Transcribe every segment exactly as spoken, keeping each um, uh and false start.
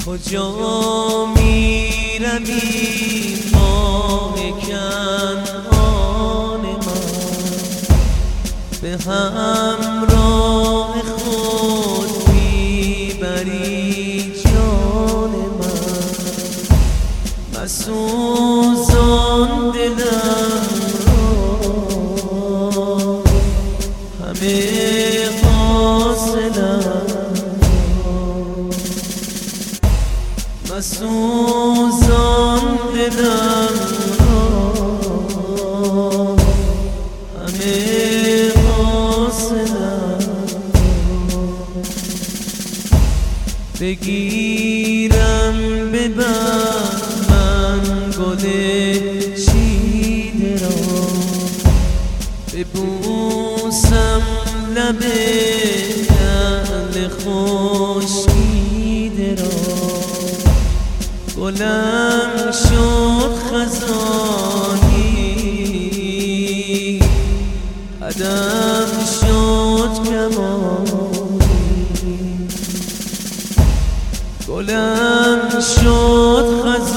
کجا می روی ماه کنعان من، به همراه خود میبری جان من. مسوزان دلم را همه حاصلم، مسوزان دلم را همه حاصلم. بگیرم ببر من گل چیده را، ببوسم لب لعل خشکیده را. گلم شد خزانی، قدم شد کمانی. گلم شد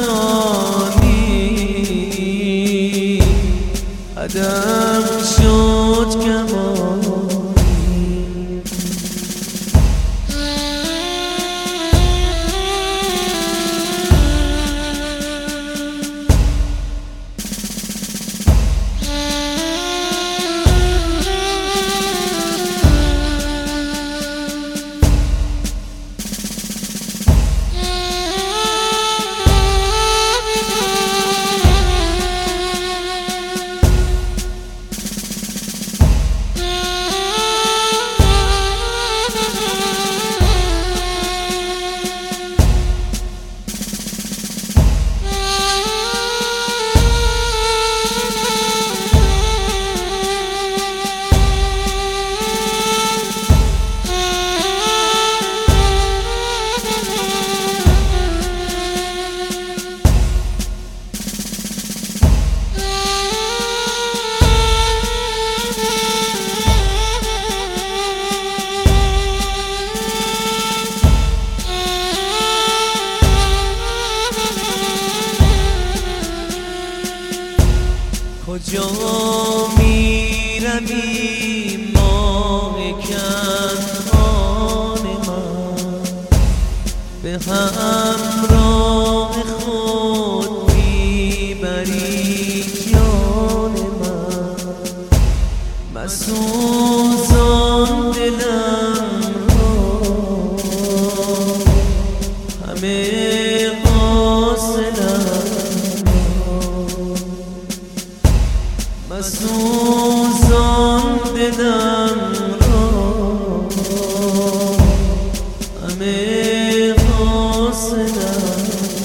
خزانی، قدم شد کمانی. کجا می روی ماه کنعان من، به همراه خود میبری جان من. مسوزان دلم را همه حاصلم، مسوزان دلم را همه حاصلم.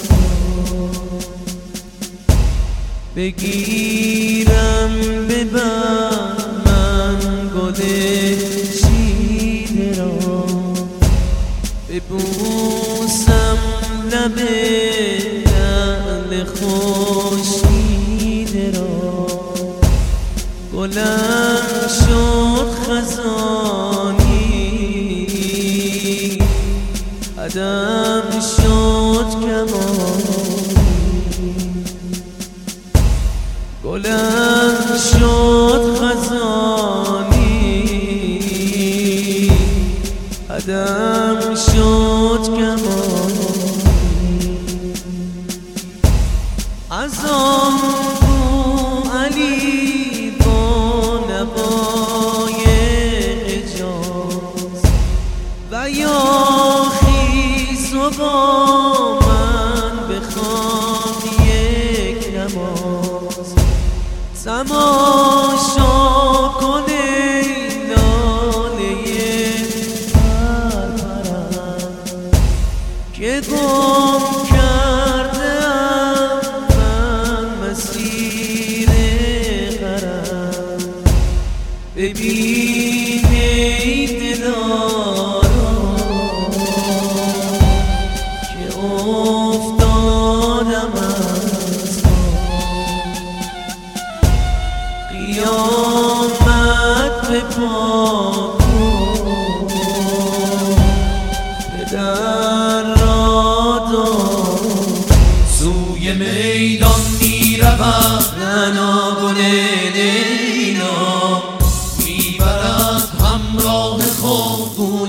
بگیرم ببر من گل چیده را، ببوسم لب لعل خشکیده را. گلم شد خزانی، قدم شد کمانی. گلم شد خزانی، قدم شد کمانی. از آن بو علی با نوای حجاز، و یا خیز و با من بخوان یک نماز. تماشا کن ای لاله پرپرم که گم کردم من مسیر غرم. ببین ای دلارا که افتادم از پا.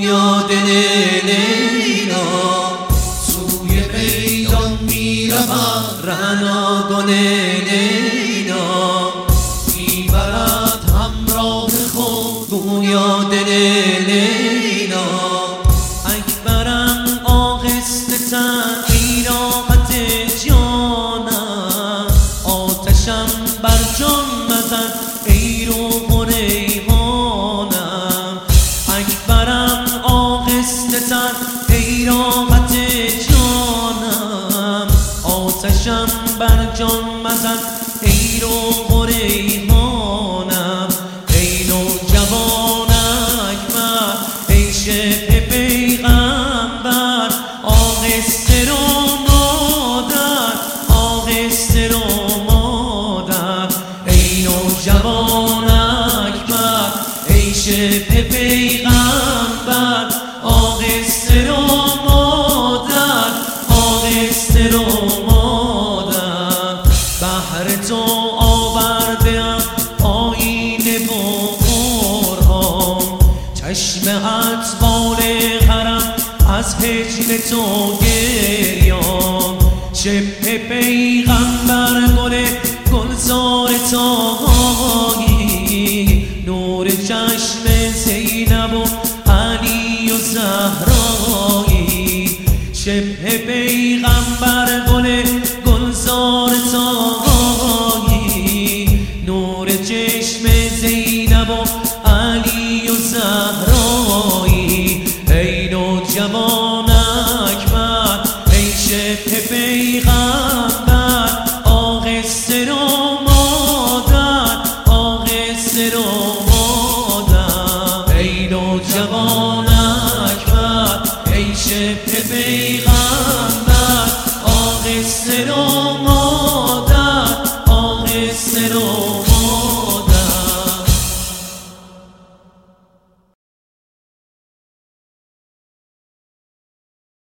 گویا دل لیلا سوی میدان میرود رعنا گل لیلا میبرد همراه خود گویا دل لیلا اکبرم آهسته تر ای راحت جانم آتشم بر جان مزن ای روح و ریحانم اکبرم آهسته تر ای راحت جانم آتشم بر جان مزن ای روح و ریحانم ای نوجوان اکبر ای شبه پیغمبر آهسته رو مادر آهسته رو مادر ای نوجوان اکبر ای شبه پیغمبر آهسته رو مادر آهسته رو مادر بهر تو آورده‌ام آینه و قرآن چشم اطفال حرم از هجر تو گریان شبه پیغمبر گل گلزار طاهایی نور چشم زینب و علی و زهرایی شبه پیغمبر گل گلزار طاهایی نور چشم زینب و علی و زهرایی ای نوجوان اکبر ای شبه پیغمبر آهسته رو مادر آهسته رو مادر ای نوجوان اکبر ای شبه پیغمبر آهسته رو مادر